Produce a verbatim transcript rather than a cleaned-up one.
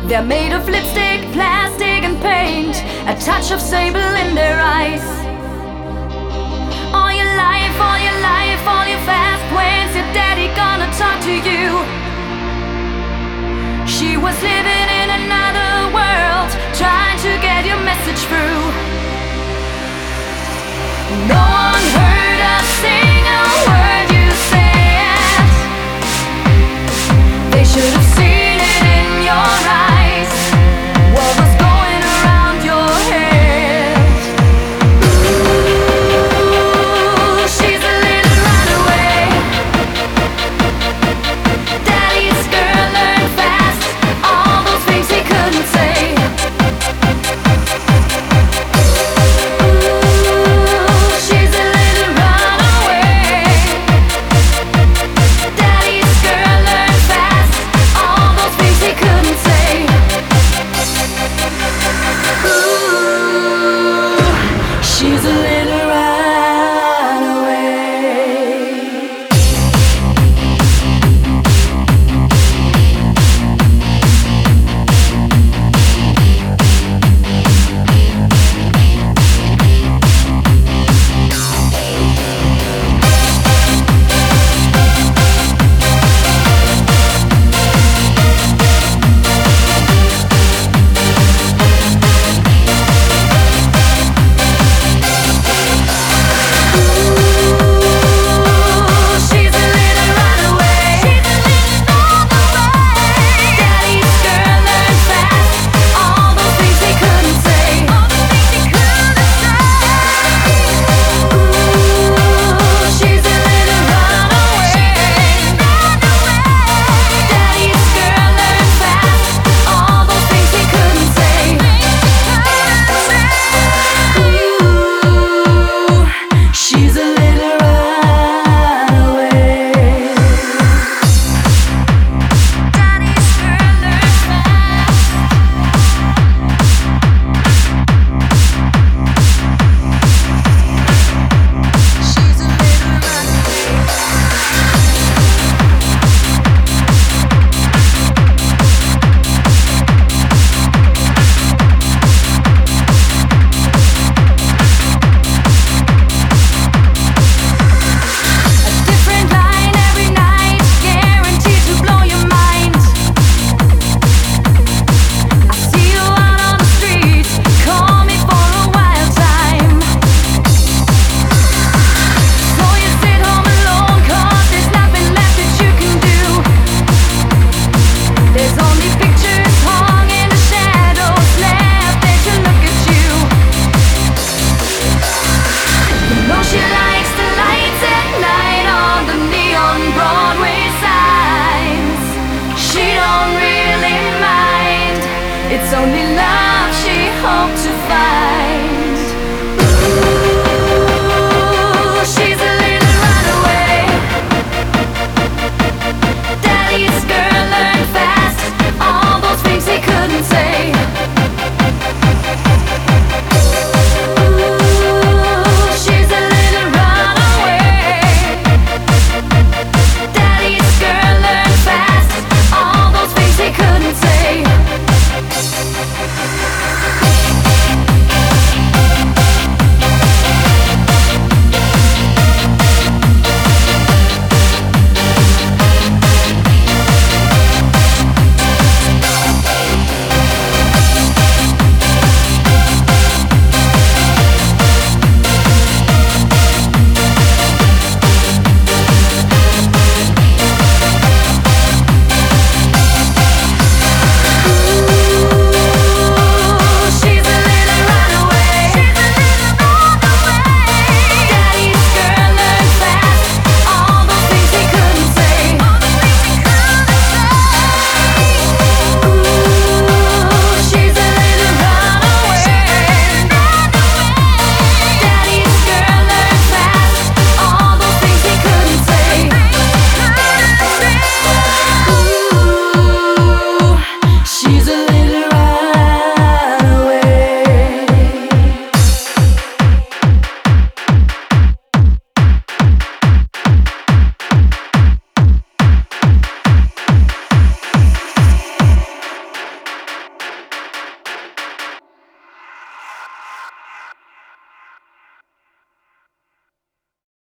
They're made of lipstick, plastic and paint, a touch of sable in their eyes. All your life, all your life, all your fast. When's your daddy gonna talk to you? She was living in another world, trying to get your message through. No one heard a single word you said. They should have seen it in your eyes, what was going around your head. Ooh, she's a little runaway. Daddy's girl learned fast all those things he couldn't say. Ooh, she's a little runaway. Daddy's girl learned fast all those things he couldn't say. Ooh, she's a little runaway. It's only love she hoped to find.